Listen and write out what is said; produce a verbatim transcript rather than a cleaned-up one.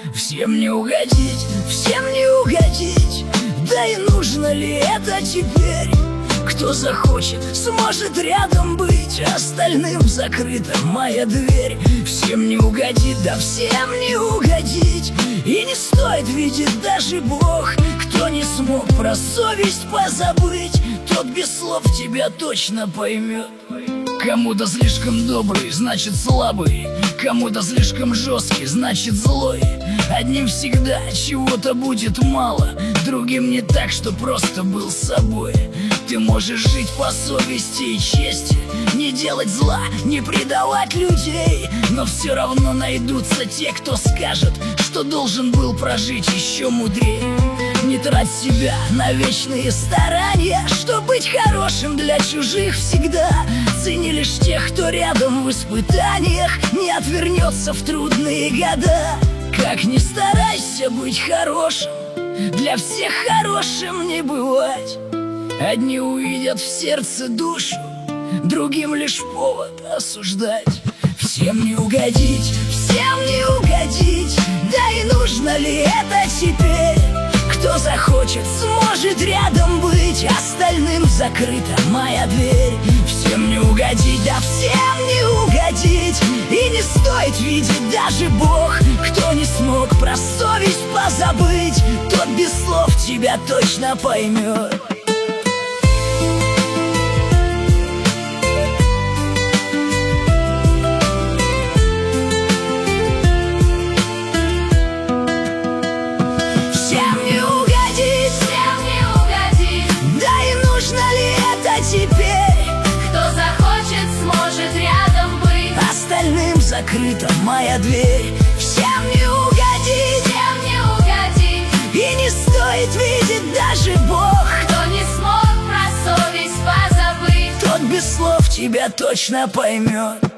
Всем не угодить, всем не угодить. Да и нужно ли это теперь? Кто захочет, сможет рядом быть, остальным закрыта моя дверь. Всем не угодить, да всем не угодить. И не стоит видеть даже Бог. Кто не смог про совесть позабыть, тот без слов тебя точно поймет. Кому-то слишком добрый, значит слабый. Кому-то слишком жесткий, значит злой. Одним всегда чего-то будет мало, другим не так, что просто был собой. Ты можешь жить по совести и чести, не делать зла, не предавать людей. Но все равно найдутся те, кто скажет, что должен был прожить еще мудрее. Не трать себя на вечные старания, чтоб быть хорошим для чужих всегда. Цени лишь тех, кто рядом в испытаниях, не отвернется в трудные года. Как ни старайся быть хорошим, для всех хорошим не бывать. Одни увидят в сердце душу, другим лишь повод осуждать. Всем не угодить, всем не угодить. Да и нужно ли это теперь? Кто захочет, сможет рядом быть, остальным закрыта моя дверь. Всем не угодить, да всем не угодить. И не стоит видеть даже Бог. Кто не смог про совесть позабыть, тот без слов тебя точно поймет. Закрыта моя дверь. Всем не угодить, всем не угодить. И не стоит видеть даже Бог. Кто не смог про совесть позабыть, тот без слов тебя точно поймет.